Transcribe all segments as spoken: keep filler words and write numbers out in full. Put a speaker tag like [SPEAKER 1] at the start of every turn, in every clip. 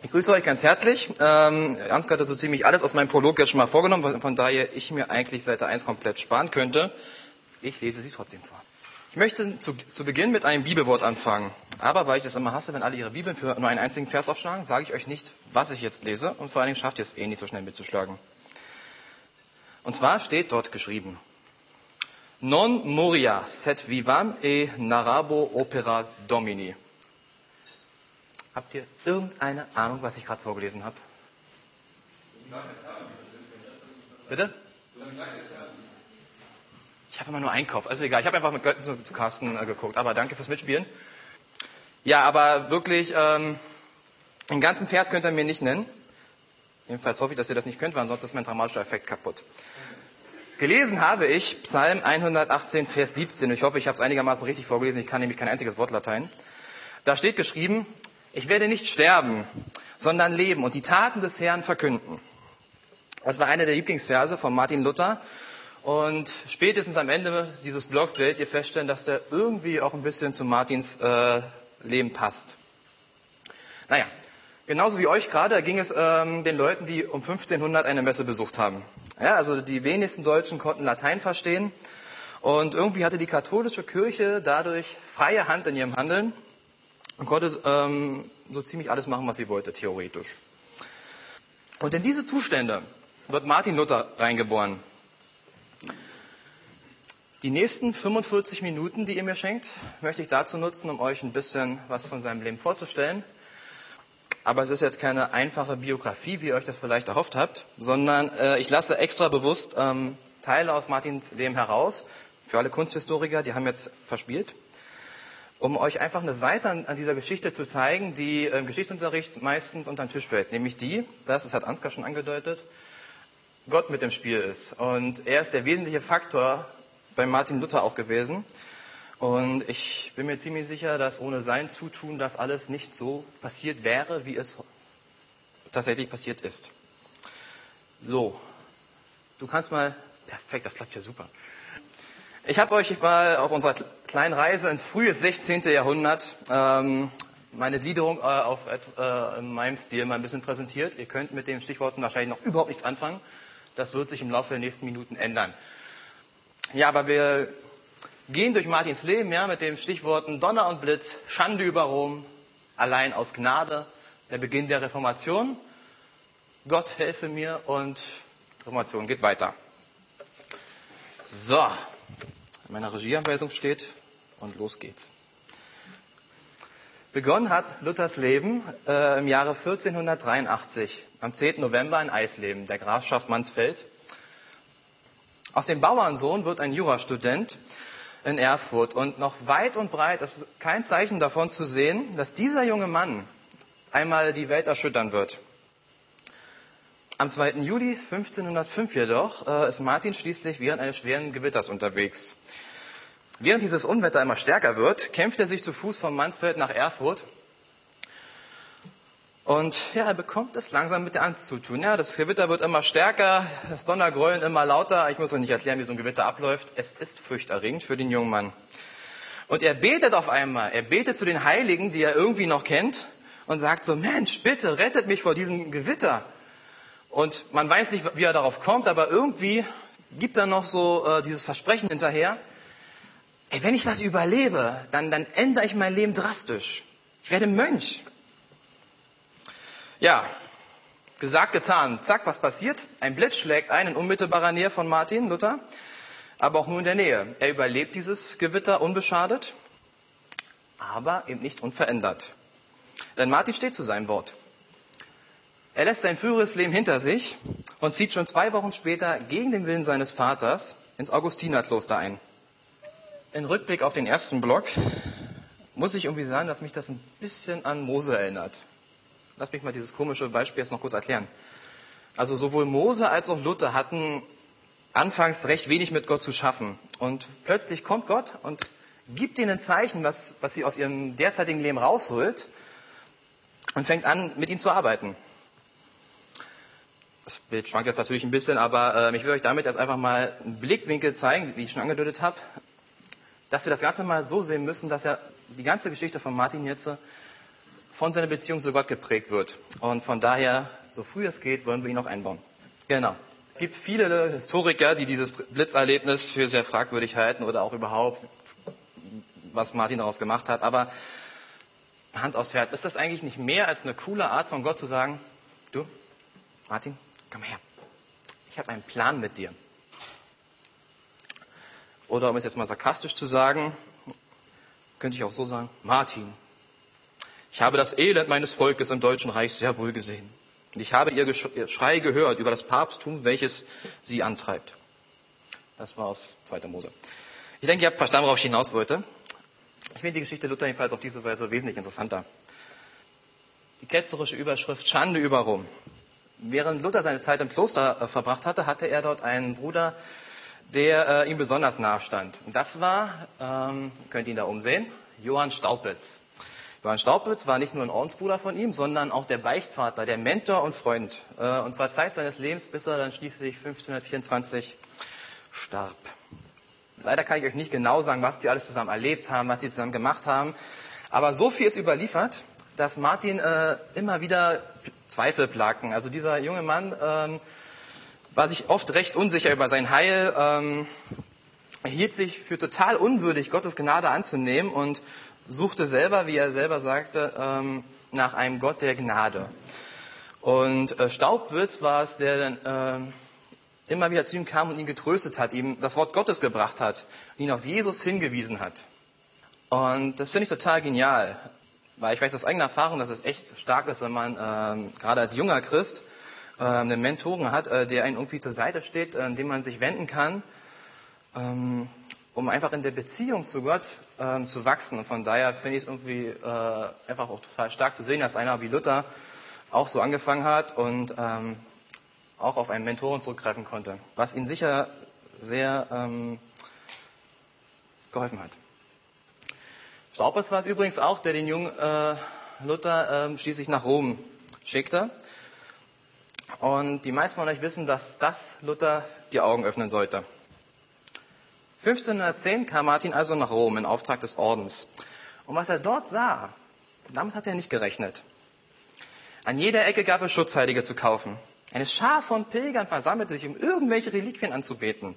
[SPEAKER 1] Ich grüße euch ganz herzlich. Ähm, Ansgar hatte so ziemlich alles aus meinem Prolog jetzt schon mal vorgenommen, von daher ich mir eigentlich Seite eins komplett sparen könnte. Ich lese sie trotzdem vor. Ich möchte zu, zu Beginn mit einem Bibelwort anfangen. Aber weil ich das immer hasse, wenn alle ihre Bibeln für nur einen einzigen Vers aufschlagen, sage ich euch nicht, was ich jetzt lese. Und vor allen Dingen schafft ihr es eh nicht so schnell mitzuschlagen. Und zwar steht dort geschrieben: Non moria sed vivam e narrabo opera Domini. Habt ihr irgendeine Ahnung, was ich gerade vorgelesen habe? Bitte? Ich habe immer nur einen Kopf, also egal. Ich habe einfach mit Götten zu, zu Carsten äh, geguckt, aber danke fürs Mitspielen. Ja, aber wirklich, ähm, den ganzen Vers könnt ihr mir nicht nennen. Jedenfalls hoffe ich, dass ihr das nicht könnt, weil ansonsten ist mein dramatischer Effekt kaputt. Gelesen habe ich Psalm hundertachtzehn, Vers siebzehn. Ich hoffe, ich habe es einigermaßen richtig vorgelesen. Ich kann nämlich kein einziges Wort Latein. Da steht geschrieben: Ich werde nicht sterben, sondern leben und die Taten des Herrn verkünden. Das war einer der Lieblingsverse von Martin Luther. Und spätestens am Ende dieses Blogs werdet ihr feststellen, dass der irgendwie auch ein bisschen zu Martins äh, Leben passt. Naja, genauso wie euch gerade ging es ähm, den Leuten, die um fünfzehnhundert eine Messe besucht haben. Ja, also die wenigsten Deutschen konnten Latein verstehen. Und irgendwie hatte die katholische Kirche dadurch freie Hand in ihrem Handeln und konnte ähm, so ziemlich alles machen, was sie wollte, theoretisch. Und in diese Zustände wird Martin Luther reingeboren. Die nächsten fünfundvierzig Minuten, die ihr mir schenkt, möchte ich dazu nutzen, um euch ein bisschen was von seinem Leben vorzustellen. Aber es ist jetzt keine einfache Biografie, wie ihr euch das vielleicht erhofft habt, sondern äh, ich lasse extra bewusst ähm, Teile aus Martins Leben heraus, für alle Kunsthistoriker, die haben jetzt verspielt, um euch einfach eine Seite an, an dieser Geschichte zu zeigen, die im Geschichtsunterricht meistens unter den Tisch fällt. Nämlich die, das, das hat Ansgar schon angedeutet, Gott mit im Spiel ist. Und er ist der wesentliche Faktor bei Martin Luther auch gewesen. Und ich bin mir ziemlich sicher, dass ohne sein Zutun das alles nicht so passiert wäre, wie es tatsächlich passiert ist. So, du kannst mal, perfekt, das klappt ja super. Ich habe euch mal auf unserer kleinen Reise ins frühe sechzehnte. Jahrhundert ähm, meine Gliederung äh, auf, äh, in meinem Stil mal ein bisschen präsentiert. Ihr könnt mit den Stichworten wahrscheinlich noch überhaupt nichts anfangen. Das wird sich im Laufe der nächsten Minuten ändern. Ja, aber wir gehen durch Martins Leben, ja, mit den Stichworten Donner und Blitz, Schande über Rom, allein aus Gnade, der Beginn der Reformation, Gott helfe mir und Reformation geht weiter. So, in meiner Regieanweisung steht und los geht's. Begonnen hat Luthers Leben äh, im Jahre vierzehnhundertdreiundachtzig, am zehnten November in Eisleben, der Grafschaft Mansfeld. Aus dem Bauernsohn wird ein Jurastudent in Erfurt und noch weit und breit ist kein Zeichen davon zu sehen, dass dieser junge Mann einmal die Welt erschüttern wird. Am zweiten Juli fünfzehnhundertfünf jedoch äh, ist Martin schließlich während eines schweren Gewitters unterwegs. Während dieses Unwetter immer stärker wird, kämpft er sich zu Fuß von Mansfeld nach Erfurt. Und ja, er bekommt es langsam mit der Angst zu tun. Ja, das Gewitter wird immer stärker, das Donnergrollen immer lauter. Ich muss euch nicht erklären, wie so ein Gewitter abläuft. Es ist furchterregend für den jungen Mann. Und er betet auf einmal. Er betet zu den Heiligen, die er irgendwie noch kennt, und sagt so: Mensch, bitte rettet mich vor diesem Gewitter. Und man weiß nicht, wie er darauf kommt, aber irgendwie gibt er noch so äh, dieses Versprechen hinterher: Ey, wenn ich das überlebe, dann, dann ändere ich mein Leben drastisch. Ich werde Mönch. Ja, gesagt, getan. Zack, was passiert? Ein Blitz schlägt ein in unmittelbarer Nähe von Martin Luther, aber auch nur in der Nähe. Er überlebt dieses Gewitter unbeschadet, aber eben nicht unverändert. Denn Martin steht zu seinem Wort. Er lässt sein früheres Leben hinter sich und zieht schon zwei Wochen später gegen den Willen seines Vaters ins Augustinerkloster ein. In Rückblick auf den ersten Block muss ich irgendwie sagen, dass mich das ein bisschen an Mose erinnert. Lass mich mal dieses komische Beispiel jetzt noch kurz erklären. Also sowohl Mose als auch Luther hatten anfangs recht wenig mit Gott zu schaffen. Und plötzlich kommt Gott und gibt ihnen ein Zeichen, was, was sie aus ihrem derzeitigen Leben rausholt, und fängt an, mit ihnen zu arbeiten. Das Bild schwankt jetzt natürlich ein bisschen, aber äh, ich will euch damit jetzt einfach mal einen Blickwinkel zeigen, wie ich schon angedeutet habe, dass wir das Ganze mal so sehen müssen, dass ja die ganze Geschichte von Martin jetzt von seiner Beziehung zu Gott geprägt wird. Und von daher, so früh es geht, wollen wir ihn auch einbauen. Genau. Es gibt viele Historiker, die dieses Blitzerlebnis für sehr fragwürdig halten oder auch überhaupt, was Martin daraus gemacht hat. Aber Hand aufs Herz, ist das eigentlich nicht mehr als eine coole Art von Gott zu sagen, du, Martin, komm her, ich habe einen Plan mit dir. Oder um es jetzt mal sarkastisch zu sagen, könnte ich auch so sagen, Martin, ich habe das Elend meines Volkes im Deutschen Reich sehr wohl gesehen. Und ich habe ihr Schrei gehört über das Papsttum, welches sie antreibt. Das war aus zweiter Mose. Ich denke, ihr habt verstanden, worauf ich hinaus wollte. Ich finde die Geschichte Luther jedenfalls auf diese Weise wesentlich interessanter. Die ketzerische Überschrift Schande über Rom. Während Luther seine Zeit im Kloster äh, verbracht hatte, hatte er dort einen Bruder, der äh, ihm besonders nahe stand. Und das war, ähm, könnt ihr ihn da umsehen, Johann Staupitz. Johann Staupitz war nicht nur ein Ordensbruder von ihm, sondern auch der Beichtvater, der Mentor und Freund. Äh, und zwar Zeit seines Lebens, bis er dann schließlich fünfzehnhundertvierundzwanzig starb. Leider kann ich euch nicht genau sagen, was die alles zusammen erlebt haben, was sie zusammen gemacht haben. Aber so viel ist überliefert, dass Martin äh, immer wieder Zweifel plagten. Also dieser junge Mann ähm, war sich oft recht unsicher über sein Heil, ähm, er hielt sich für total unwürdig, Gottes Gnade anzunehmen und suchte selber, wie er selber sagte, ähm, nach einem Gott der Gnade. Und äh, Staupitz war es, der dann äh, immer wieder zu ihm kam und ihn getröstet hat, ihm das Wort Gottes gebracht hat, ihn auf Jesus hingewiesen hat. Und das finde ich total genial, weil ich weiß aus eigener Erfahrung, dass es echt stark ist, wenn man ähm, gerade als junger Christ äh, einen Mentoren hat, äh, der einen irgendwie zur Seite steht, äh, an dem man sich wenden kann, ähm, um einfach in der Beziehung zu Gott ähm, zu wachsen. Und von daher finde ich es irgendwie äh, einfach auch total stark zu sehen, dass einer wie Luther auch so angefangen hat und ähm, auch auf einen Mentoren zurückgreifen konnte, was ihm sicher sehr ähm, geholfen hat. Staupitz war es übrigens auch, der den jungen äh, Luther äh, schließlich nach Rom schickte. Und die meisten von euch wissen, dass das Luther die Augen öffnen sollte. fünfzehnhundertzehn kam Martin also nach Rom in Auftrag des Ordens. Und was er dort sah, damit hat er nicht gerechnet. An jeder Ecke gab es Schutzheilige zu kaufen. Eine Schar von Pilgern versammelte sich, um irgendwelche Reliquien anzubeten.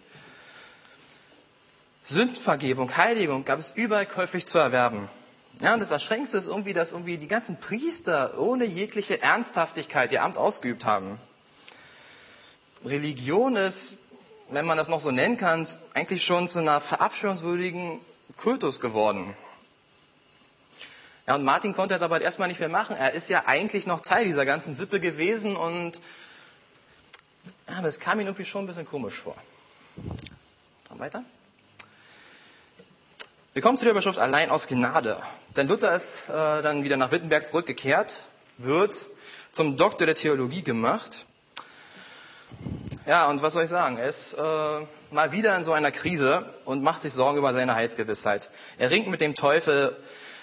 [SPEAKER 1] Sündenvergebung, Heiligung gab es überall käuflich zu erwerben. Ja, und das Erschreckendste ist irgendwie, dass irgendwie die ganzen Priester ohne jegliche Ernsthaftigkeit ihr Amt ausgeübt haben. Religion ist, wenn man das noch so nennen kann, eigentlich schon zu einer verabscheuungswürdigen Kultus geworden. Ja, und Martin konnte dabei erstmal nicht mehr machen. Er ist ja eigentlich noch Teil dieser ganzen Sippe gewesen und ja, aber es kam ihm irgendwie schon ein bisschen komisch vor. Dann weiter. Wir kommen zu der Überschrift allein aus Gnade. Denn Luther ist äh, dann wieder nach Wittenberg zurückgekehrt, wird zum Doktor der Theologie gemacht. Ja, und was soll ich sagen? Er ist äh, mal wieder in so einer Krise und macht sich Sorgen über seine Heilsgewissheit. Er ringt mit dem Teufel,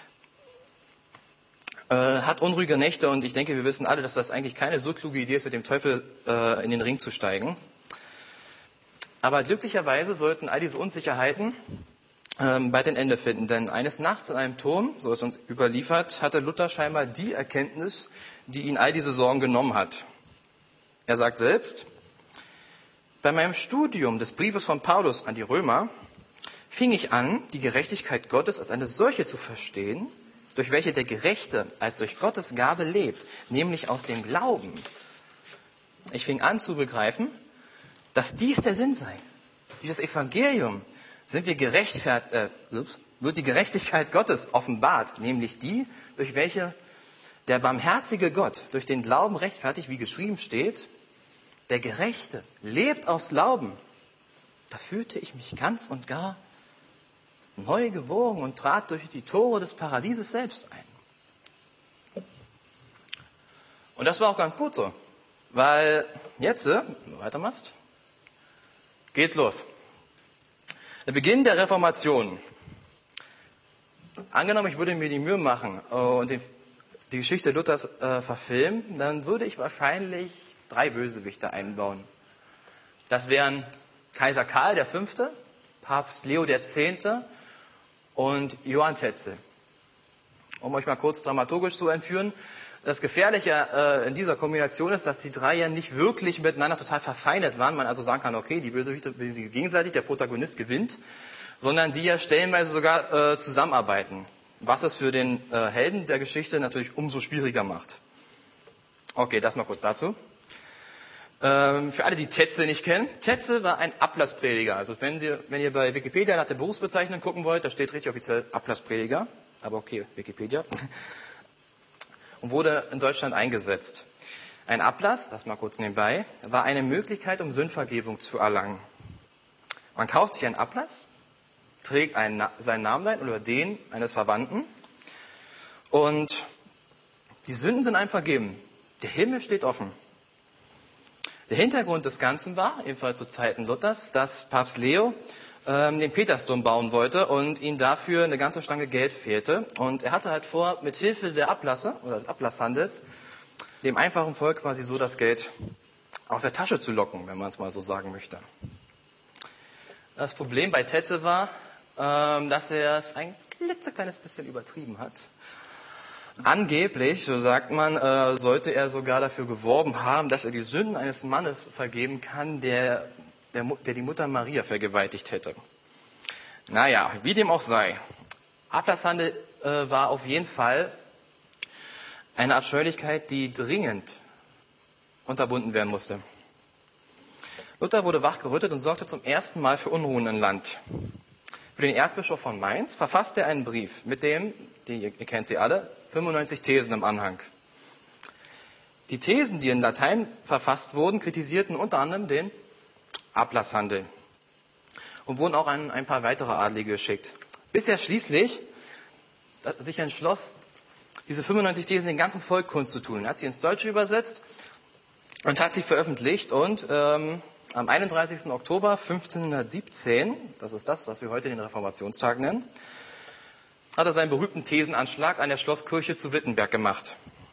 [SPEAKER 1] äh, hat unruhige Nächte und ich denke, wir wissen alle, dass das eigentlich keine so kluge Idee ist, mit dem Teufel äh, in den Ring zu steigen. Aber glücklicherweise sollten all diese Unsicherheiten ähm, bald ein Ende finden, denn eines Nachts in einem Turm, so ist uns überliefert, hatte Luther scheinbar die Erkenntnis, die ihn all diese Sorgen genommen hat. Er sagt selbst: Bei meinem Studium des Briefes von Paulus an die Römer fing ich an, die Gerechtigkeit Gottes als eine solche zu verstehen, durch welche der Gerechte als durch Gottes Gabe lebt, nämlich aus dem Glauben. Ich fing an zu begreifen, dass dies der Sinn sei. Durch das Evangelium sind wir gerechtfertigt, äh, wird die Gerechtigkeit Gottes offenbart, nämlich die, durch welche der barmherzige Gott durch den Glauben rechtfertigt, wie geschrieben steht, der Gerechte lebt aus Glauben. Da fühlte ich mich ganz und gar neu geboren und trat durch die Tore des Paradieses selbst ein. Und das war auch ganz gut so, weil jetzt, wenn du weitermachst, geht's los. Der Beginn der Reformation. Angenommen, ich würde mir die Mühe machen und die Geschichte Luthers äh, verfilmen, dann würde ich wahrscheinlich drei Bösewichte einbauen. Das wären Kaiser Karl der Fünfte, Papst Leo der Zehnte und Johann Tetzel. Um euch mal kurz dramaturgisch zu entführen. Das Gefährliche äh, in dieser Kombination ist, dass die drei ja nicht wirklich miteinander total verfeindet waren. Man also sagen kann, okay, die Bösewichte besiegen sich gegenseitig, der Protagonist gewinnt. Sondern die ja stellenweise sogar äh, zusammenarbeiten. Was es für den äh, Helden der Geschichte natürlich umso schwieriger macht. Okay, das mal kurz dazu. Ähm, für alle, die Tetzel nicht kennen. Tetzel war ein Ablassprediger. Also wenn, Sie, wenn ihr bei Wikipedia nach der Berufsbezeichnung gucken wollt, da steht richtig offiziell Ablassprediger. Aber okay, Wikipedia. Und wurde in Deutschland eingesetzt. Ein Ablass, das mal kurz nebenbei, war eine Möglichkeit, um Sündvergebung zu erlangen. Man kauft sich einen Ablass, trägt einen, seinen Namen ein oder den eines Verwandten und die Sünden sind einem vergeben. Der Himmel steht offen. Der Hintergrund des Ganzen war, ebenfalls zu Zeiten Luthers, dass Papst Leo ähm, den Petersdom bauen wollte und ihm dafür eine ganze Stange Geld fehlte. Und er hatte halt vor, mit Hilfe der Ablasse oder des Ablasshandels dem einfachen Volk quasi so das Geld aus der Tasche zu locken, wenn man es mal so sagen möchte. Das Problem bei Tetzel war, ähm, dass er es ein klitzekleines bisschen übertrieben hat. Angeblich, so sagt man, äh, sollte er sogar dafür geworben haben, dass er die Sünden eines Mannes vergeben kann, der, der, der die Mutter Maria vergewaltigt hätte. Naja, wie dem auch sei. Ablasshandel äh, war auf jeden Fall eine Abscheulichkeit, die dringend unterbunden werden musste. Luther wurde wachgerüttelt und sorgte zum ersten Mal für Unruhen im Land. Für den Erzbischof von Mainz verfasste er einen Brief mit dem, die, ihr kennt sie alle, fünfundneunzig Thesen im Anhang. Die Thesen, die in Latein verfasst wurden, kritisierten unter anderem den Ablasshandel und wurden auch an ein paar weitere Adlige geschickt. Bis er schließlich sich entschloss, diese fünfundneunzig Thesen dem ganzen Volk kundzutun. Er hat sie ins Deutsche übersetzt und hat sie veröffentlicht und ähm, am einunddreißigsten Oktober fünfzehnhundertsiebzehn, das ist das, was wir heute den Reformationstag nennen, hat er seinen berühmten Thesenanschlag an der Schlosskirche zu Wittenberg gemacht.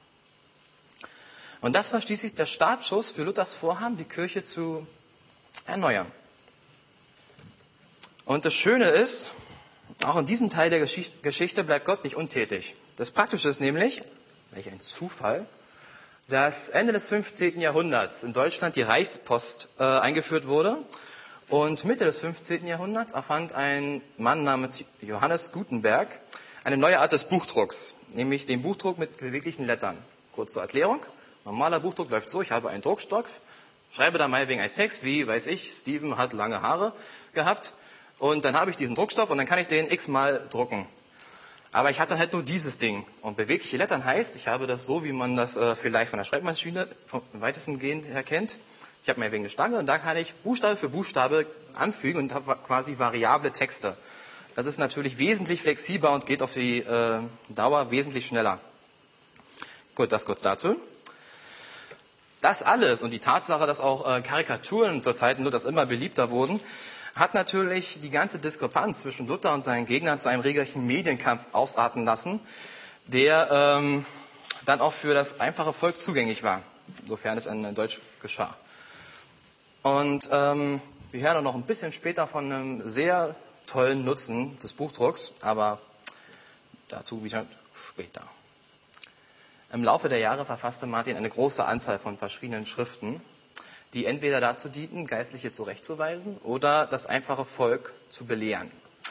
[SPEAKER 1] Und das war schließlich der Startschuss für Luthers Vorhaben, die Kirche zu erneuern. Und das Schöne ist, auch in diesem Teil der Geschichte bleibt Gott nicht untätig. Das Praktische ist nämlich, welch ein Zufall, dass Ende des fünfzehnten Jahrhunderts in Deutschland die Reichspost äh, eingeführt wurde und Mitte des fünfzehnten Jahrhunderts erfand ein Mann namens Johannes Gutenberg eine neue Art des Buchdrucks, nämlich den Buchdruck mit beweglichen Lettern. Kurz zur Erklärung, normaler Buchdruck läuft so, ich habe einen Druckstock, schreibe da meinetwegen einen Text, wie, weiß ich, Steven hat lange Haare gehabt und dann habe ich diesen Druckstoff und dann kann ich den x-mal drucken. Aber ich habe dann halt nur dieses Ding. Und bewegliche Lettern heißt, ich habe das so, wie man das äh, vielleicht von der Schreibmaschine vom weitesten gehend her kennt. Ich habe meinetwegen eine Stange und da kann ich Buchstabe für Buchstabe anfügen und habe quasi variable Texte. Das ist natürlich wesentlich flexibler und geht auf die äh, Dauer wesentlich schneller. Gut, das kurz dazu. Das alles und die Tatsache, dass auch äh, Karikaturen zur Zeiten Luthers immer beliebter wurden, hat natürlich die ganze Diskrepanz zwischen Luther und seinen Gegnern zu einem regelrechten Medienkampf ausarten lassen, der ähm, dann auch für das einfache Volk zugänglich war, sofern es in Deutsch geschah. Und ähm, wir hören auch noch ein bisschen später von einem sehr tollen Nutzen des Buchdrucks, aber dazu wieder später. Im Laufe der Jahre verfasste Martin eine große Anzahl von verschiedenen Schriften, die entweder dazu dienten, Geistliche zurechtzuweisen oder das einfache Volk zu belehren.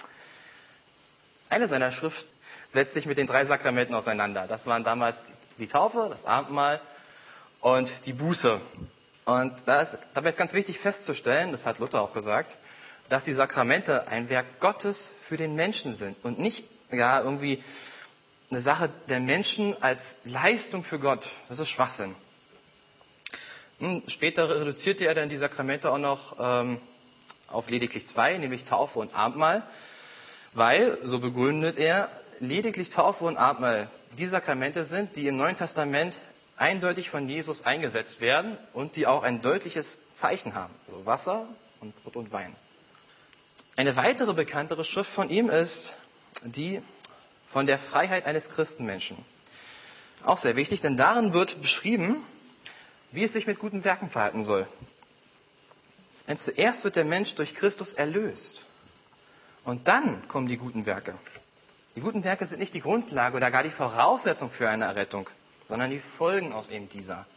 [SPEAKER 1] Eine seiner Schriften setzt sich mit den drei Sakramenten auseinander. Das waren damals die Taufe, das Abendmahl und die Buße. Und da ist, dabei ist ganz wichtig festzustellen, das hat Luther auch gesagt, dass die Sakramente ein Werk Gottes für den Menschen sind und nicht ja, irgendwie eine Sache der Menschen als Leistung für Gott. Das ist Schwachsinn. Später reduzierte er dann die Sakramente auch noch ähm, auf lediglich zwei, nämlich Taufe und Abendmahl, weil, so begründet er, lediglich Taufe und Abendmahl die Sakramente sind, die im Neuen Testament eindeutig von Jesus eingesetzt werden und die auch ein deutliches Zeichen haben, also Wasser und Brot und Wein. Eine weitere bekanntere Schrift von ihm ist die von der Freiheit eines Christenmenschen. Auch sehr wichtig, denn darin wird beschrieben, wie es sich mit guten Werken verhalten soll. Denn zuerst wird der Mensch durch Christus erlöst. Und dann kommen die guten Werke. Die guten Werke sind nicht die Grundlage oder gar die Voraussetzung für eine Errettung, sondern die Folgen aus eben dieser.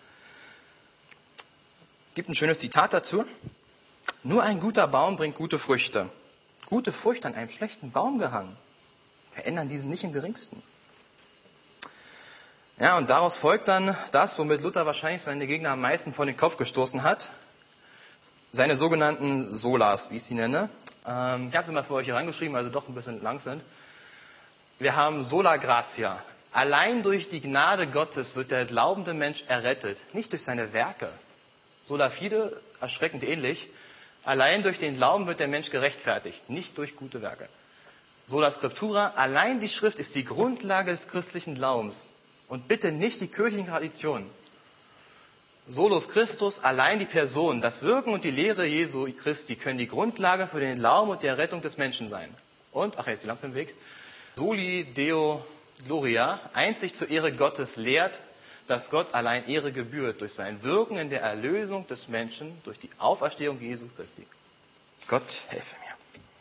[SPEAKER 1] Es gibt ein schönes Zitat dazu. Nur ein guter Baum bringt gute Früchte. Gute Früchte an einem schlechten Baum gehangen verändern diesen nicht im geringsten. Ja, und daraus folgt dann das, womit Luther wahrscheinlich seine Gegner am meisten vor den Kopf gestoßen hat. Seine sogenannten Solas, wie ich sie nenne. Ähm, ich habe sie mal für euch hier reingeschrieben, also doch ein bisschen lang sind. Wir haben Sola Gratia. Allein durch die Gnade Gottes wird der glaubende Mensch errettet, nicht durch seine Werke. Sola Fide, erschreckend ähnlich. Allein durch den Glauben wird der Mensch gerechtfertigt, nicht durch gute Werke. Sola Scriptura, allein die Schrift ist die Grundlage des christlichen Glaubens und bitte nicht die kirchlichen Traditionen. Solus Christus, allein die Person, das Wirken und die Lehre Jesu Christi können die Grundlage für den Glauben und die Errettung des Menschen sein. Und, ach, jetzt die Lampe im Weg, Soli Deo Gloria, einzig zur Ehre Gottes lehrt, dass Gott allein Ehre gebührt durch sein Wirken in der Erlösung des Menschen durch die Auferstehung Jesu Christi. Gott helfe mir.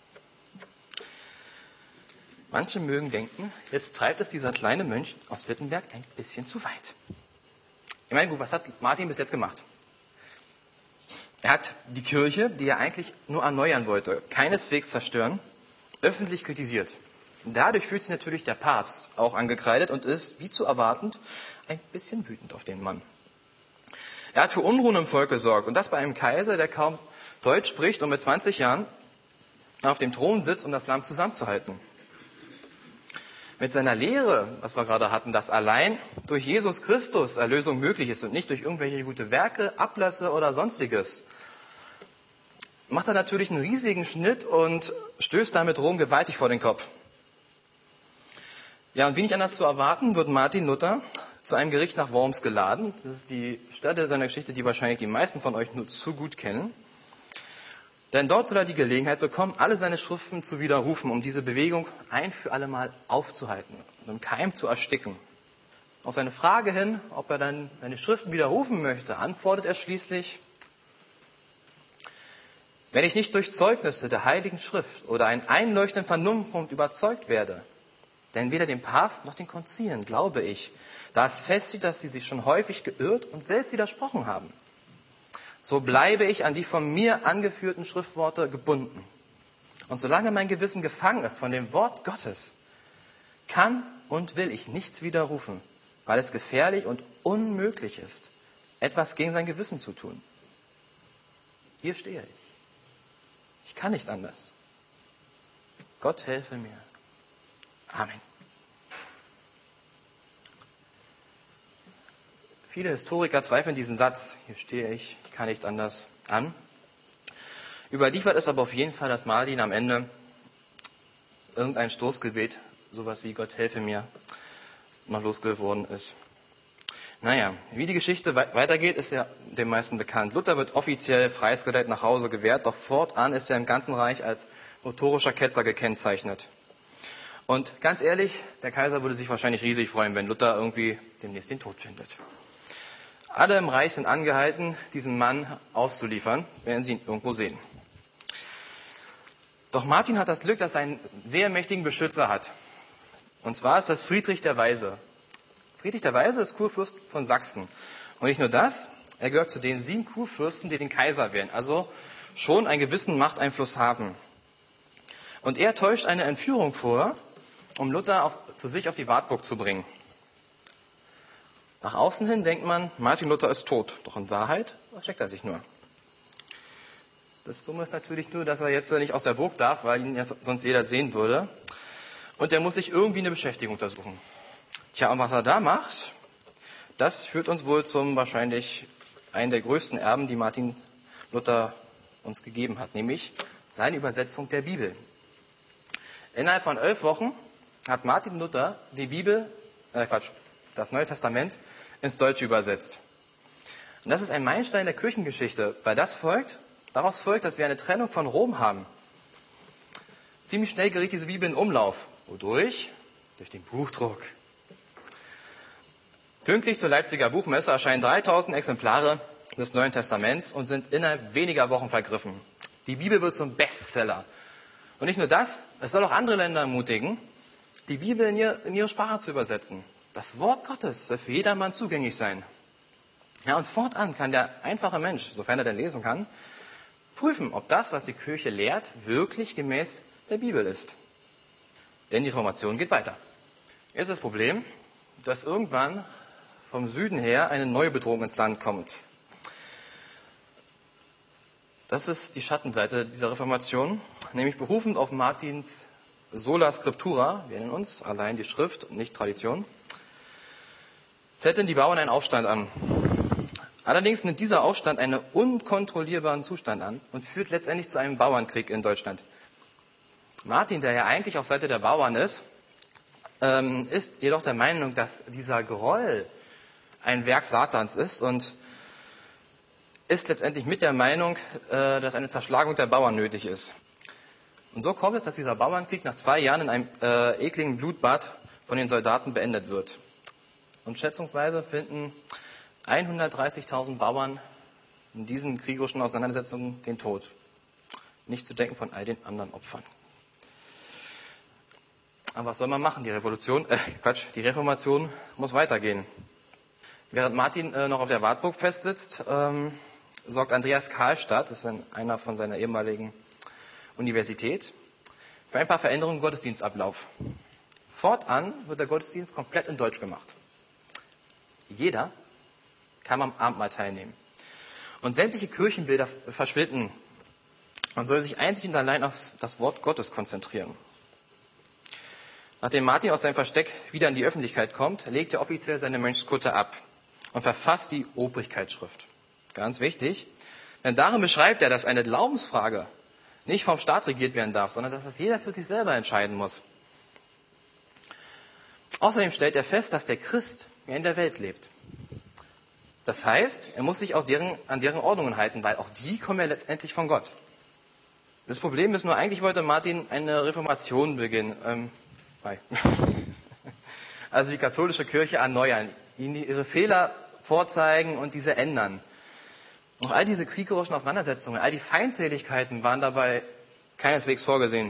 [SPEAKER 1] Manche mögen denken, jetzt treibt es dieser kleine Mönch aus Wittenberg ein bisschen zu weit. Ich meine, gut, was hat Martin bis jetzt gemacht? Er hat die Kirche, die er eigentlich nur erneuern wollte, keineswegs zerstören, öffentlich kritisiert. Dadurch fühlt sich natürlich der Papst auch angekreidet und ist, wie zu erwartend, ein bisschen wütend auf den Mann. Er hat für Unruhen im Volk gesorgt und das bei einem Kaiser, der kaum Deutsch spricht und mit zwanzig Jahren auf dem Thron sitzt, um das Land zusammenzuhalten. Mit seiner Lehre, was wir gerade hatten, dass allein durch Jesus Christus Erlösung möglich ist und nicht durch irgendwelche gute Werke, Ablässe oder Sonstiges, macht er natürlich einen riesigen Schnitt und stößt damit Rom gewaltig vor den Kopf. Ja, und wie nicht anders zu erwarten, wird Martin Luther zu einem Gericht nach Worms geladen. Das ist die Stelle seiner Geschichte, die wahrscheinlich die meisten von euch nur zu gut kennen. Denn dort soll er die Gelegenheit bekommen, alle seine Schriften zu widerrufen, um diese Bewegung ein für alle Mal aufzuhalten und im Keim zu ersticken. Auf seine Frage hin, ob er dann seine Schriften widerrufen möchte, antwortet er schließlich: Wenn ich nicht durch Zeugnisse der Heiligen Schrift oder einen einleuchtenden Vernunftpunkt überzeugt werde, denn weder dem Papst noch den Konzilen glaube ich, da es feststeht, dass sie sich schon häufig geirrt und selbst widersprochen haben, so bleibe ich an die von mir angeführten Schriftworte gebunden. Und solange mein Gewissen gefangen ist von dem Wort Gottes, kann und will ich nichts widerrufen, weil es gefährlich und unmöglich ist, etwas gegen sein Gewissen zu tun. Hier stehe ich. Ich kann nicht anders. Gott helfe mir. Amen. Viele Historiker zweifeln diesen Satz, hier stehe ich, ich kann nicht anders, an. Überliefert ist aber auf jeden Fall, dass Martin am Ende irgendein Stoßgebet, sowas wie Gott helfe mir, noch losgeworden ist. Naja, wie die Geschichte weitergeht, ist ja den meisten bekannt. Luther wird offiziell preisgeleitet nach Hause gewährt, doch fortan ist er im ganzen Reich als notorischer Ketzer gekennzeichnet. Und ganz ehrlich, der Kaiser würde sich wahrscheinlich riesig freuen, wenn Luther irgendwie demnächst den Tod findet. Alle im Reich sind angehalten, diesen Mann auszuliefern, wenn sie ihn irgendwo sehen. Doch Martin hat das Glück, dass er einen sehr mächtigen Beschützer hat. Und zwar ist das Friedrich der Weise. Friedrich der Weise ist Kurfürst von Sachsen. Und nicht nur das, er gehört zu den sieben Kurfürsten, die den Kaiser wählen, also schon einen gewissen Machteinfluss haben. Und er täuscht eine Entführung vor, um Luther auf, zu sich auf die Wartburg zu bringen. Nach außen hin denkt man, Martin Luther ist tot. Doch in Wahrheit versteckt er sich nur. Das Dumme ist natürlich nur, dass er jetzt nicht aus der Burg darf, weil ihn ja sonst jeder sehen würde. Und er muss sich irgendwie eine Beschäftigung untersuchen. Tja, und was er da macht, das führt uns wohl zum wahrscheinlich einen der größten Erben, die Martin Luther uns gegeben hat, nämlich seine Übersetzung der Bibel. Innerhalb von elf Wochen hat Martin Luther die Bibel, äh Quatsch, das Neue Testament ins Deutsche übersetzt. Und das ist ein Meilenstein der Kirchengeschichte, weil das folgt, daraus folgt, dass wir eine Trennung von Rom haben. Ziemlich schnell geriet diese Bibel in Umlauf. Wodurch? Durch den Buchdruck. Pünktlich zur Leipziger Buchmesse erscheinen dreitausend Exemplare des Neuen Testaments und sind innerhalb weniger Wochen vergriffen. Die Bibel wird zum Bestseller. Und nicht nur das, es soll auch andere Länder ermutigen, die Bibel in, ihr, in ihre Sprache zu übersetzen. Das Wort Gottes soll für jedermann zugänglich sein. Ja, und fortan kann der einfache Mensch, sofern er denn lesen kann, prüfen, ob das, was die Kirche lehrt, wirklich gemäß der Bibel ist. Denn die Reformation geht weiter. Jetzt ist das Problem, dass irgendwann vom Süden her eine neue Bedrohung ins Land kommt. Das ist die Schattenseite dieser Reformation, nämlich berufend auf Martins Sola Scriptura, wir nennen uns allein die Schrift und nicht Tradition, zetteln die Bauern einen Aufstand an. Allerdings nimmt dieser Aufstand einen unkontrollierbaren Zustand an und führt letztendlich zu einem Bauernkrieg in Deutschland. Martin, der ja eigentlich auf Seite der Bauern ist, ähm, ist jedoch der Meinung, dass dieser Groll ein Werk Satans ist und ist letztendlich mit der Meinung, äh, dass eine Zerschlagung der Bauern nötig ist. Und so kommt es, dass dieser Bauernkrieg nach zwei Jahren in einem äh, ekligen Blutbad von den Soldaten beendet wird. Und schätzungsweise finden hundertdreißigtausend Bauern in diesen kriegerischen Auseinandersetzungen den Tod. Nicht zu denken von all den anderen Opfern. Aber was soll man machen? Die Revolution, äh, Quatsch, die Reformation muss weitergehen. Während Martin äh, noch auf der Wartburg festsitzt, ähm, sorgt Andreas Karlstadt, das ist ein, einer von seiner ehemaligen Universität, für ein paar Veränderungen im Gottesdienstablauf. Fortan wird der Gottesdienst komplett in Deutsch gemacht. Jeder kann am Abendmahl teilnehmen. Und sämtliche Kirchenbilder verschwinden. Man soll sich einzig und allein auf das Wort Gottes konzentrieren. Nachdem Martin aus seinem Versteck wieder in die Öffentlichkeit kommt, legt er offiziell seine Mönchskutte ab und verfasst die Obrigkeitsschrift. Ganz wichtig, denn darin beschreibt er, dass eine Glaubensfrage nicht vom Staat regiert werden darf, sondern dass das jeder für sich selber entscheiden muss. Außerdem stellt er fest, dass der Christ mehr in der Welt lebt. Das heißt, er muss sich auch deren, an deren Ordnungen halten, weil auch die kommen ja letztendlich von Gott. Das Problem ist nur, eigentlich wollte Martin eine Reformation beginnen. Ähm, also die katholische Kirche erneuern, ihnen ihre Fehler vorzeigen und diese ändern. Und all diese kriegerischen Auseinandersetzungen, all die Feindseligkeiten waren dabei keineswegs vorgesehen.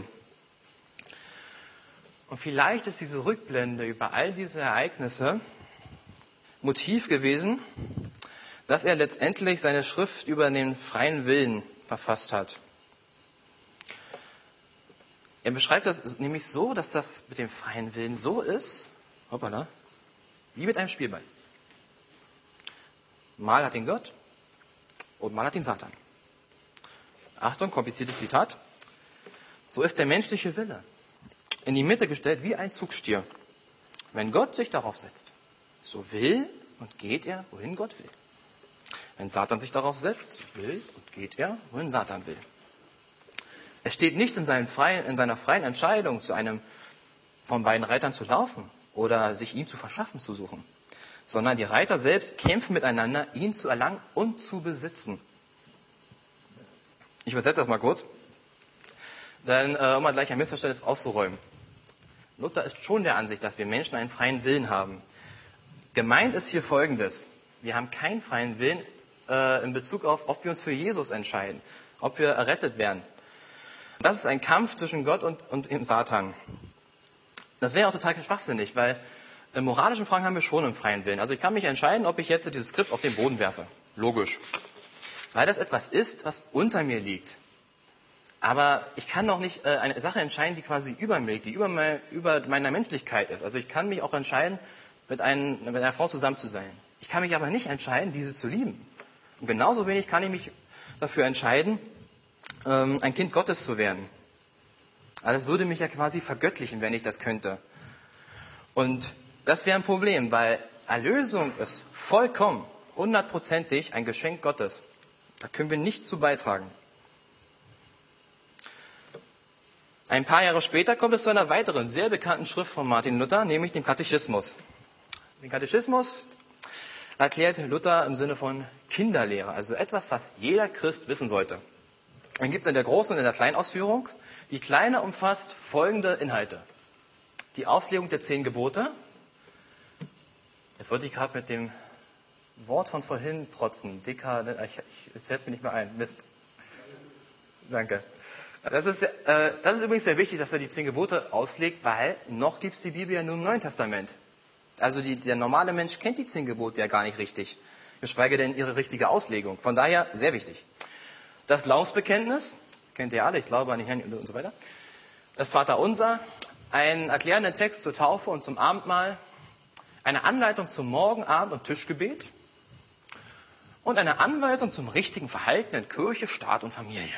[SPEAKER 1] Und vielleicht ist diese Rückblende über all diese Ereignisse Motiv gewesen, dass er letztendlich seine Schrift über den freien Willen verfasst hat. Er beschreibt das nämlich so, dass das mit dem freien Willen so ist, hoppala, wie mit einem Spielball. Mal hat ihn Gott und mal hat ihn Satan. Achtung, kompliziertes Zitat. So ist der menschliche Wille in die Mitte gestellt wie ein Zugstier. Wenn Gott sich darauf setzt, so will und geht er, wohin Gott will. Wenn Satan sich darauf setzt, will und geht er, wohin Satan will. Er steht nicht in, seinen freien, in seiner freien Entscheidung, zu einem von beiden Reitern zu laufen oder sich ihm zu verschaffen zu suchen, sondern die Reiter selbst kämpfen miteinander, ihn zu erlangen und zu besitzen. Ich übersetze das mal kurz, denn, äh, um mal gleich ein Missverständnis auszuräumen. Luther ist schon der Ansicht, dass wir Menschen einen freien Willen haben. Gemeint ist hier Folgendes. Wir haben keinen freien Willen äh, in Bezug auf, ob wir uns für Jesus entscheiden, ob wir errettet werden. Das ist ein Kampf zwischen Gott und, und dem Satan. Das wäre auch total schwachsinnig, weil in moralischen Fragen haben wir schon einen freien Willen. Also ich kann mich entscheiden, ob ich jetzt dieses Skript auf den Boden werfe. Logisch. Weil das etwas ist, was unter mir liegt. Aber ich kann doch nicht äh, eine Sache entscheiden, die quasi über mir liegt, die über, mein, über meiner Menschlichkeit ist. Also ich kann mich auch entscheiden, mit, einem, mit einer Frau zusammen zu sein. Ich kann mich aber nicht entscheiden, diese zu lieben. Und genauso wenig kann ich mich dafür entscheiden, ähm, ein Kind Gottes zu werden. Also das würde mich ja quasi vergöttlichen, wenn ich das könnte. Und das wäre ein Problem, weil Erlösung ist vollkommen, hundertprozentig ein Geschenk Gottes. Da können wir nichts zu beitragen. Ein paar Jahre später kommt es zu einer weiteren, sehr bekannten Schrift von Martin Luther, nämlich dem Katechismus. Den Katechismus erklärt Luther im Sinne von Kinderlehre, also etwas, was jeder Christ wissen sollte. Dann gibt es in der großen und in der kleinen Ausführung. Die kleine umfasst folgende Inhalte. Die Auslegung der zehn Gebote. Jetzt wollte ich gerade mit dem Wort von vorhin protzen. Deka, ich, ich, jetzt fällt es mir nicht mehr ein. Mist. Danke. Das ist, äh, das ist übrigens sehr wichtig, dass er die zehn Gebote auslegt, weil noch gibt es die Bibel ja nur im Neuen Testament. Also die, der normale Mensch kennt die zehn Gebote ja gar nicht richtig, geschweige denn ihre richtige Auslegung. Von daher sehr wichtig. Das Glaubensbekenntnis, kennt ihr alle, ich glaube an den Herrn und so weiter. Das Vaterunser, ein erklärender Text zur Taufe und zum Abendmahl, eine Anleitung zum Morgenabend- und Tischgebet und eine Anweisung zum richtigen Verhalten in Kirche, Staat und Familie.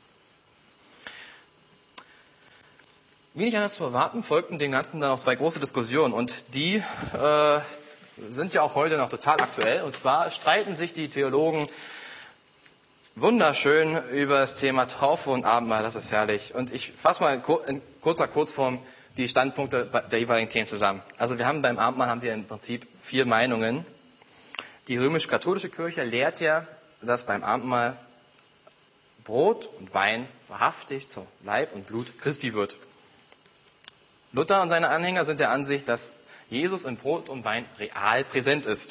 [SPEAKER 1] Wie nicht anders zu erwarten, folgten dem Ganzen dann noch zwei große Diskussionen und die äh, sind ja auch heute noch total aktuell. Und zwar streiten sich die Theologen wunderschön über das Thema Taufe und Abendmahl, das ist herrlich. Und ich fasse mal in kurzer Kurzform die Standpunkte der jeweiligen Themen zusammen. Also wir haben beim Abendmahl haben wir im Prinzip vier Meinungen. Die römisch-katholische Kirche lehrt ja, dass beim Abendmahl Brot und Wein wahrhaftig zu Leib und Blut Christi wird. Luther und seine Anhänger sind der Ansicht, dass Jesus in Brot und Wein real präsent ist.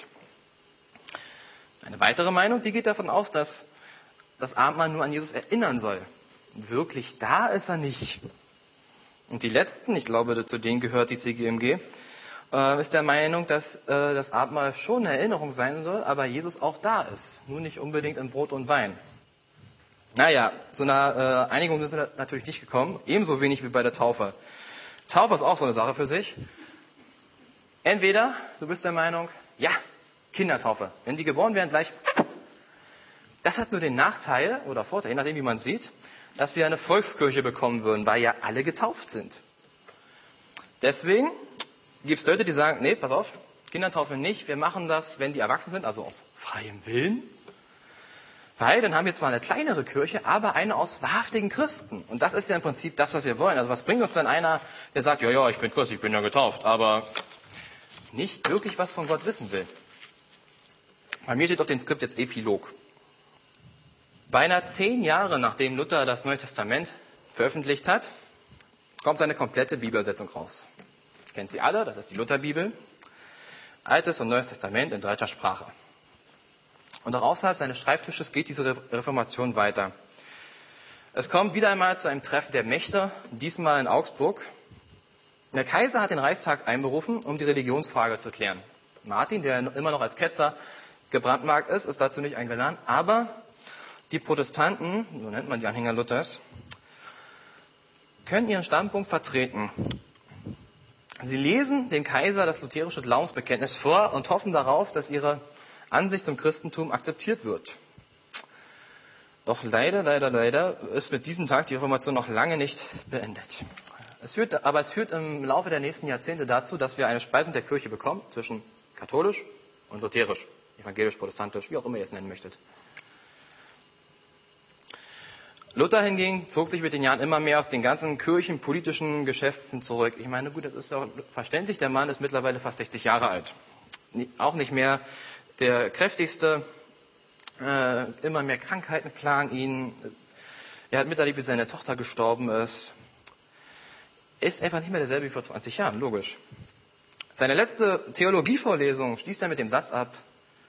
[SPEAKER 1] Eine weitere Meinung, die geht davon aus, dass das Abendmahl nur an Jesus erinnern soll. Wirklich da ist er nicht. Und die letzten, ich glaube, zu denen gehört die C G M G, äh, ist der Meinung, dass äh, das Abendmahl schon eine Erinnerung sein soll, aber Jesus auch da ist. Nur nicht unbedingt in Brot und Wein. Naja, zu einer äh, Einigung sind sie natürlich nicht gekommen, ebenso wenig wie bei der Taufe. Taufe ist auch so eine Sache für sich. Entweder du bist der Meinung, ja, Kindertaufe. Wenn die geboren werden, gleich. Das hat nur den Nachteil oder Vorteil, je nachdem wie man sieht, dass wir eine Volkskirche bekommen würden, weil ja alle getauft sind. Deswegen gibt es Leute, die sagen, nee, pass auf, Kindertaufe nicht, wir machen das, wenn die erwachsen sind, also aus freiem Willen. Weil dann haben wir zwar eine kleinere Kirche, aber eine aus wahrhaftigen Christen. Und das ist ja im Prinzip das, was wir wollen. Also was bringt uns denn einer, der sagt, ja, ja, ich bin Christ, ich bin ja getauft, aber nicht wirklich was von Gott wissen will. Bei mir steht auf dem Skript jetzt Epilog. Beinahe zehn Jahre nachdem Luther das Neue Testament veröffentlicht hat, kommt seine komplette Bibelübersetzung raus. Kennt sie alle, das ist die Lutherbibel. Altes und Neues Testament in deutscher Sprache. Und auch außerhalb seines Schreibtisches geht diese Reformation weiter. Es kommt wieder einmal zu einem Treffen der Mächte, diesmal in Augsburg. Der Kaiser hat den Reichstag einberufen, um die Religionsfrage zu klären. Martin, der immer noch als Ketzer gebrandmarkt ist, ist dazu nicht eingeladen. Aber die Protestanten, so nennt man die Anhänger Luthers, können ihren Standpunkt vertreten. Sie lesen dem Kaiser das lutherische Glaubensbekenntnis vor und hoffen darauf, dass ihre Ansicht zum Christentum akzeptiert wird. Doch leider, leider, leider ist mit diesem Tag die Reformation noch lange nicht beendet. Es führt, aber es führt im Laufe der nächsten Jahrzehnte dazu, dass wir eine Spaltung der Kirche bekommen zwischen katholisch und lutherisch, evangelisch, protestantisch, wie auch immer ihr es nennen möchtet. Luther hingegen zog sich mit den Jahren immer mehr aus den ganzen kirchenpolitischen Geschäften zurück. Ich meine, gut, das ist ja verständlich, der Mann ist mittlerweile fast sechzig Jahre alt. Auch nicht mehr der kräftigste, äh, immer mehr Krankheiten plagen ihn. Er hat miterlebt, wie seine Tochter gestorben ist. Er ist einfach nicht mehr derselbe wie vor zwanzig Jahren, logisch. Seine letzte Theologievorlesung schließt er mit dem Satz ab: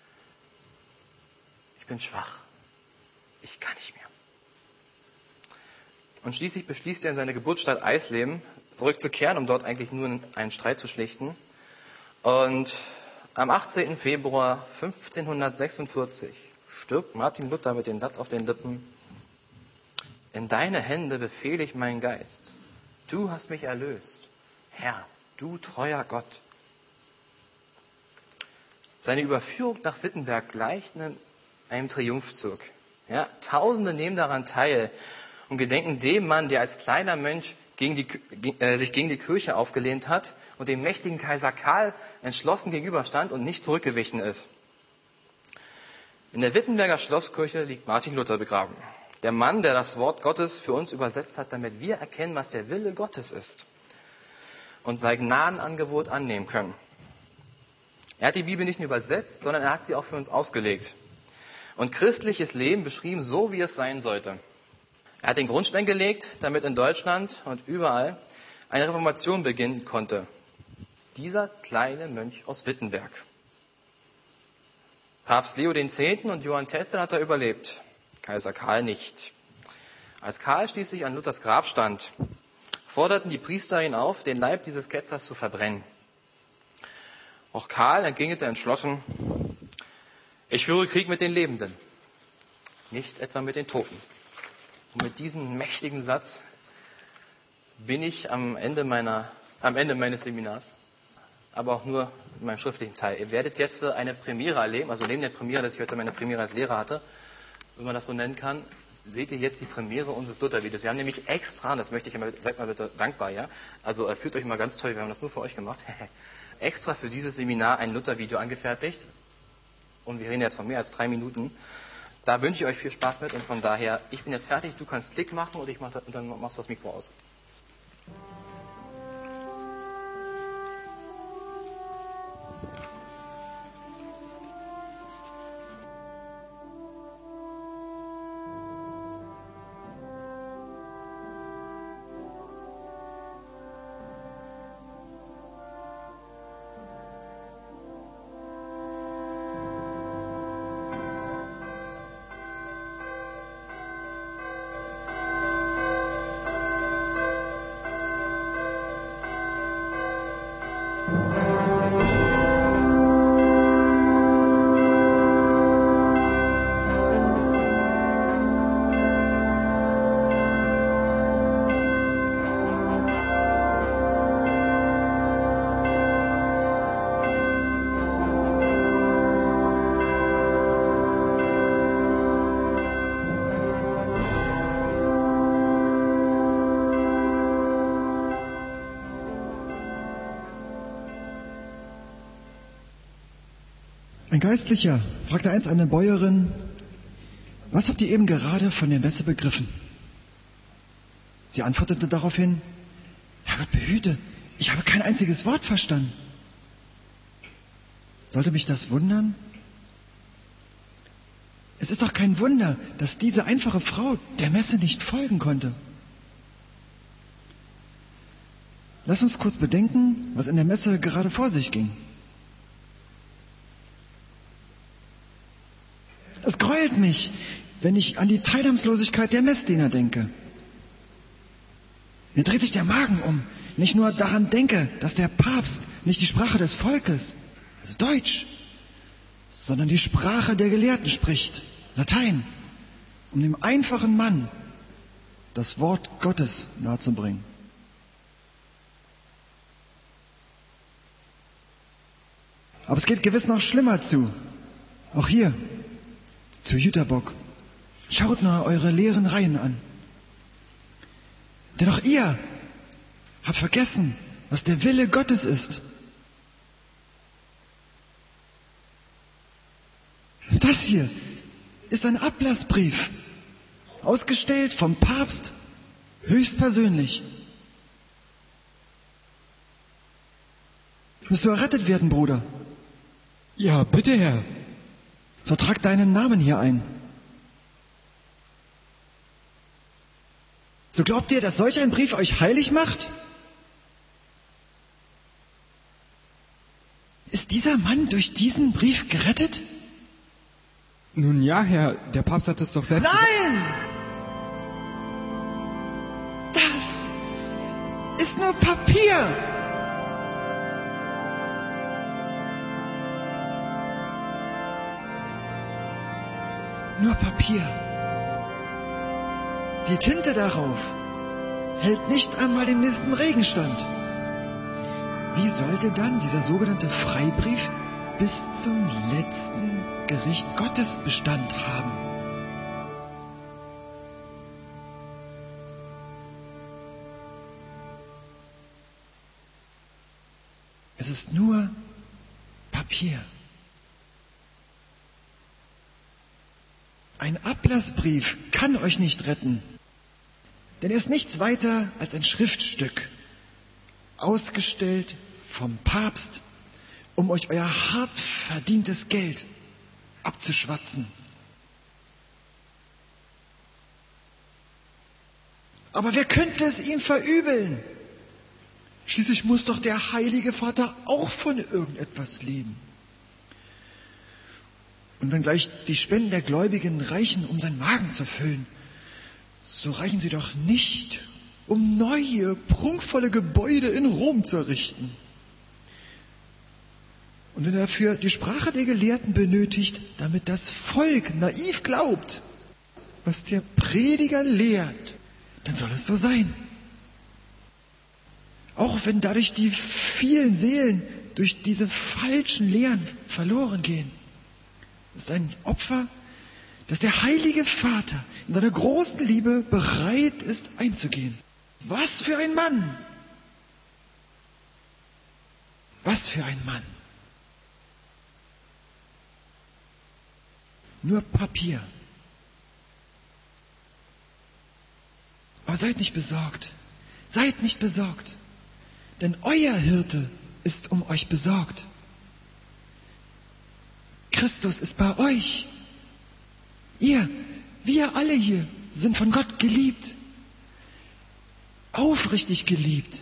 [SPEAKER 1] Ich bin schwach, ich kann nicht mehr. Und schließlich beschließt er in seine Geburtsstadt Eisleben zurückzukehren, um dort eigentlich nur einen Streit zu schlichten. Und am achtzehnten Februar fünfzehnhundertsechsundvierzig stirbt Martin Luther mit dem Satz auf den Lippen: In deine Hände befehle ich meinen Geist. Du hast mich erlöst. Herr, du treuer Gott. Seine Überführung nach Wittenberg gleicht einem Triumphzug. Ja, Tausende nehmen daran teil und gedenken dem Mann, der als kleiner Mönch gegen die, äh, sich gegen die Kirche aufgelehnt hat und dem mächtigen Kaiser Karl entschlossen gegenüberstand und nicht zurückgewichen ist. In der Wittenberger Schlosskirche liegt Martin Luther begraben. Der Mann, der das Wort Gottes für uns übersetzt hat, damit wir erkennen, was der Wille Gottes ist und sein Gnadenangebot annehmen können. Er hat die Bibel nicht nur übersetzt, sondern er hat sie auch für uns ausgelegt und christliches Leben beschrieben, so wie es sein sollte. Er hat den Grundstein gelegt, damit in Deutschland und überall eine Reformation beginnen konnte. Dieser kleine Mönch aus Wittenberg. Papst Leo der Zehnte und Johann Tetzel hat er überlebt, Kaiser Karl nicht. Als Karl schließlich an Luthers Grab stand, forderten die Priester ihn auf, den Leib dieses Ketzers zu verbrennen. Auch Karl entgegnete entschlossen: Ich führe Krieg mit den Lebenden, nicht etwa mit den Toten. Und mit diesem mächtigen Satz bin ich am Ende, meiner, am Ende meines Seminars, aber auch nur in meinem schriftlichen Teil. Ihr werdet jetzt eine Premiere erleben, also neben der Premiere, dass ich heute meine Premiere als Lehrer hatte, wenn man das so nennen kann, seht ihr jetzt die Premiere unseres Luther-Videos. Wir haben nämlich extra, das möchte ich immer, seid mal bitte dankbar, ja, also fühlt euch mal ganz toll, wir haben das nur für euch gemacht, extra für dieses Seminar ein Luther-Video angefertigt und wir reden jetzt von mehr als drei Minuten. Da wünsche ich euch viel Spaß mit und von daher, ich bin jetzt fertig, du kannst Klick machen und, ich mach, und dann machst du das Mikro aus.
[SPEAKER 2] Ein Geistlicher fragte einst eine Bäuerin: Was habt ihr eben gerade von der Messe begriffen? Sie antwortete daraufhin: Herrgott behüte, ich habe kein einziges Wort verstanden. Sollte mich das wundern? Es ist doch kein Wunder, dass diese einfache Frau der Messe nicht folgen konnte. Lass uns kurz bedenken, was in der Messe gerade vor sich ging. Es gräuelt mich, wenn ich an die Teilnahmslosigkeit der Messdiener denke. Mir dreht sich der Magen um, wenn ich nur daran denke, dass der Papst nicht die Sprache des Volkes, also Deutsch, sondern die Sprache der Gelehrten spricht, Latein, um dem einfachen Mann das Wort Gottes nahezubringen. Aber es geht gewiss noch schlimmer zu. Auch hier, zu Jüterbock. Schaut nur eure leeren Reihen an. Denn auch ihr habt vergessen, was der Wille Gottes ist. Das hier ist ein Ablassbrief, ausgestellt vom Papst höchstpersönlich. Musst du errettet werden, Bruder?
[SPEAKER 3] Ja, bitte, Herr.
[SPEAKER 2] So trag deinen Namen hier ein. So glaubt ihr, dass solch ein Brief euch heilig macht? Ist dieser Mann durch diesen Brief gerettet?
[SPEAKER 3] Nun ja, Herr, der Papst hat es doch selbst
[SPEAKER 2] Nein! Das ist nur Papier! Nur Papier. Die Tinte darauf hält nicht einmal den nächsten Regenstand. Wie sollte dann dieser sogenannte Freibrief bis zum letzten Gericht Gottes Bestand haben? Es ist nur Papier. Ein Ablassbrief kann euch nicht retten, denn er ist nichts weiter als ein Schriftstück, ausgestellt vom Papst, um euch euer hart verdientes Geld abzuschwatzen. Aber wer könnte es ihm verübeln? Schließlich muss doch der Heilige Vater auch von irgendetwas leben. Und wenngleich die Spenden der Gläubigen reichen, um seinen Magen zu füllen, so reichen sie doch nicht, um neue, prunkvolle Gebäude in Rom zu errichten. Und wenn er dafür die Sprache der Gelehrten benötigt, damit das Volk naiv glaubt, was der Prediger lehrt, dann soll es so sein. Auch wenn dadurch die vielen Seelen durch diese falschen Lehren verloren gehen. Das ist ein Opfer, das der Heilige Vater in seiner großen Liebe bereit ist einzugehen. Was für ein Mann! Was für ein Mann! Nur Papier. Aber seid nicht besorgt. Seid nicht besorgt. Denn euer Hirte ist um euch besorgt. Christus ist bei euch. Ihr, wir alle hier sind von Gott geliebt. Aufrichtig geliebt.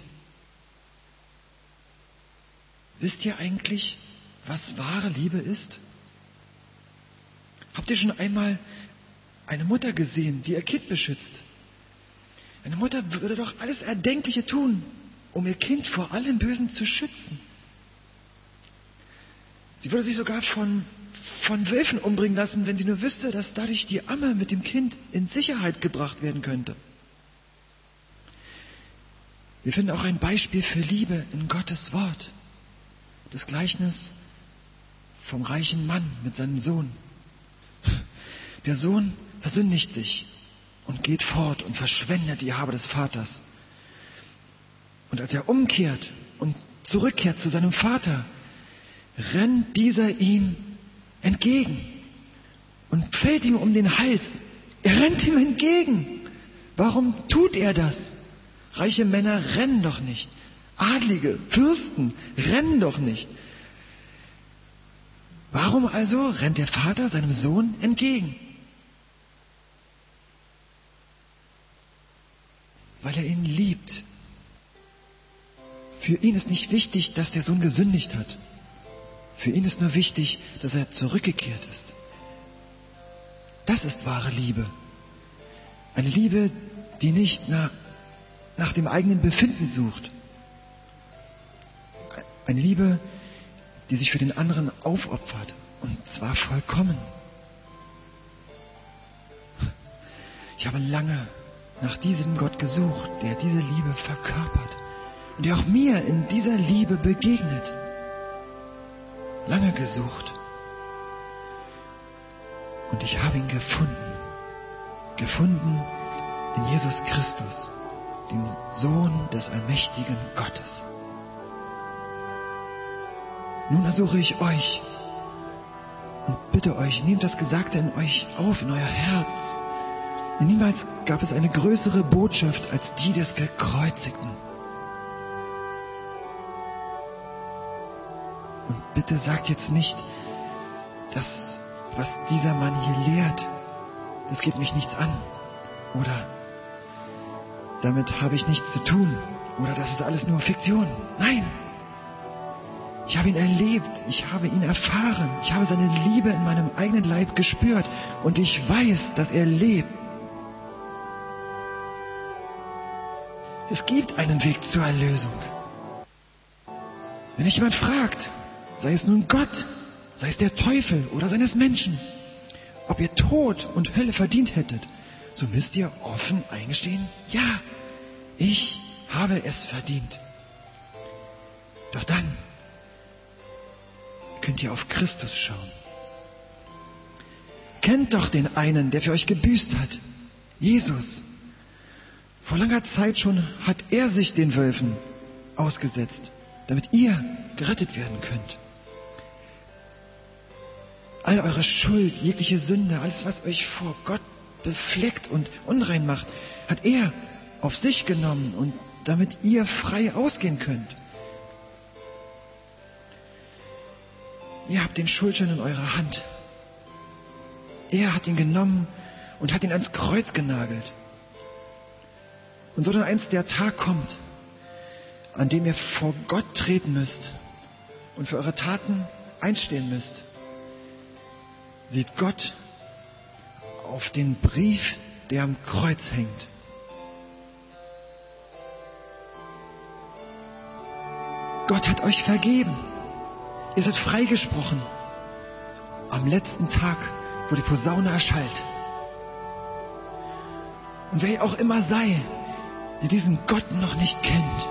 [SPEAKER 2] Wisst ihr eigentlich, was wahre Liebe ist? Habt ihr schon einmal eine Mutter gesehen, die ihr Kind beschützt? Eine Mutter würde doch alles Erdenkliche tun, um ihr Kind vor allem Bösen zu schützen. Sie würde sich sogar von, von Wölfen umbringen lassen, wenn sie nur wüsste, dass dadurch die Amme mit dem Kind in Sicherheit gebracht werden könnte. Wir finden auch ein Beispiel für Liebe in Gottes Wort. Das Gleichnis vom reichen Mann mit seinem Sohn. Der Sohn versündigt sich und geht fort und verschwendet die Habe des Vaters. Und als er umkehrt und zurückkehrt zu seinem Vater, rennt dieser ihm entgegen und fällt ihm um den Hals. Er rennt ihm entgegen. Warum tut er das? Reiche Männer rennen doch nicht. Adlige, Fürsten rennen doch nicht. Warum also rennt der Vater seinem Sohn entgegen? Weil er ihn liebt. Für ihn ist nicht wichtig, dass der Sohn gesündigt hat. Für ihn ist nur wichtig, dass er zurückgekehrt ist. Das ist wahre Liebe. Eine Liebe, die nicht nach, nach dem eigenen Befinden sucht. Eine Liebe, die sich für den anderen aufopfert. Und zwar vollkommen. Ich habe lange nach diesem Gott gesucht, der diese Liebe verkörpert und der auch mir in dieser Liebe begegnet. Lange gesucht. Und ich habe ihn gefunden. Gefunden in Jesus Christus, dem Sohn des allmächtigen Gottes. Nun ersuche ich euch und bitte euch, nehmt das Gesagte in euch auf, in euer Herz. Denn niemals gab es eine größere Botschaft als die des Gekreuzigten. Und bitte sagt jetzt nicht, das, was dieser Mann hier lehrt, das geht mich nichts an. Oder damit habe ich nichts zu tun. Oder das ist alles nur Fiktion. Nein! Ich habe ihn erlebt, ich habe ihn erfahren, ich habe seine Liebe in meinem eigenen Leib gespürt und ich weiß, dass er lebt. Es gibt einen Weg zur Erlösung. Wenn euch jemand fragt, sei es nun Gott, sei es der Teufel oder seines Menschen, ob ihr Tod und Hölle verdient hättet, so müsst ihr offen eingestehen, ja, ich habe es verdient. Doch dann könnt ihr auf Christus schauen. Kennt doch den einen, der für euch gebüßt hat, Jesus. Vor langer Zeit schon hat er sich den Wölfen ausgesetzt, damit ihr gerettet werden könnt. All eure Schuld, jegliche Sünde, alles, was euch vor Gott befleckt und unrein macht, hat er auf sich genommen und damit ihr frei ausgehen könnt. Ihr habt den Schuldschein in eurer Hand. Er hat ihn genommen und hat ihn ans Kreuz genagelt. Und so dann einst der Tag kommt, an dem ihr vor Gott treten müsst und für eure Taten einstehen müsst, sieht Gott auf den Brief, der am Kreuz hängt. Gott hat euch vergeben. Ihr seid freigesprochen. Am letzten Tag, wo die Posaune erschallt. Und wer ihr auch immer sei, der diesen Gott noch nicht kennt,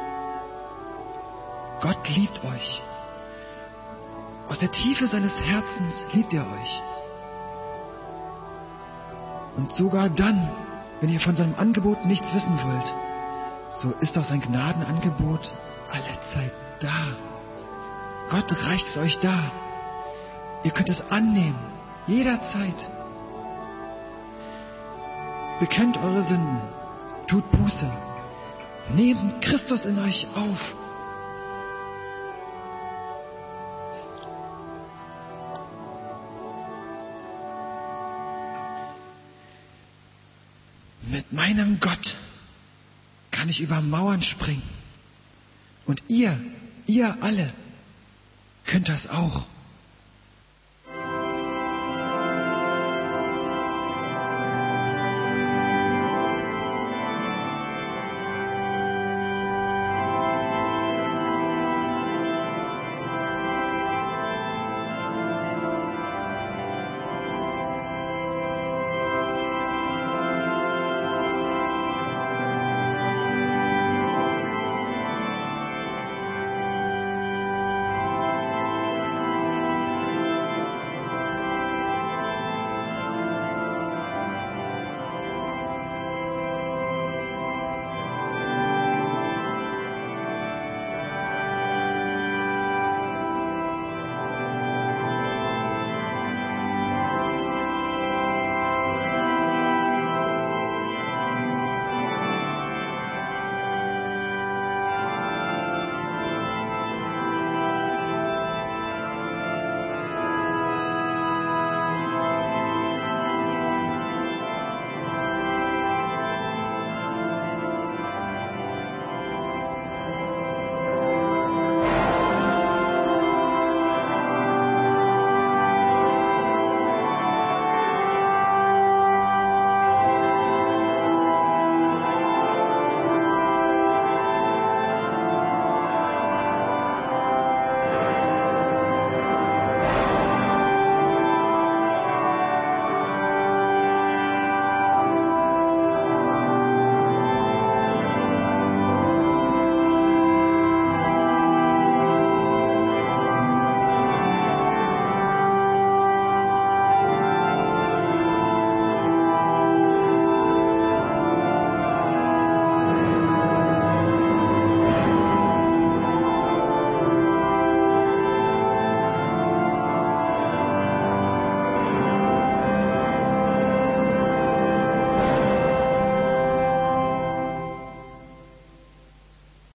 [SPEAKER 2] Gott liebt euch. Aus der Tiefe seines Herzens liebt er euch. Und sogar dann, wenn ihr von seinem Angebot nichts wissen wollt, so ist auch sein Gnadenangebot allezeit da. Gott reicht es euch da. Ihr könnt es annehmen, jederzeit. Bekennt eure Sünden, tut Buße, nehmt Christus in euch auf. Mit meinem Gott kann ich über Mauern springen. Und ihr, ihr alle, könnt das auch.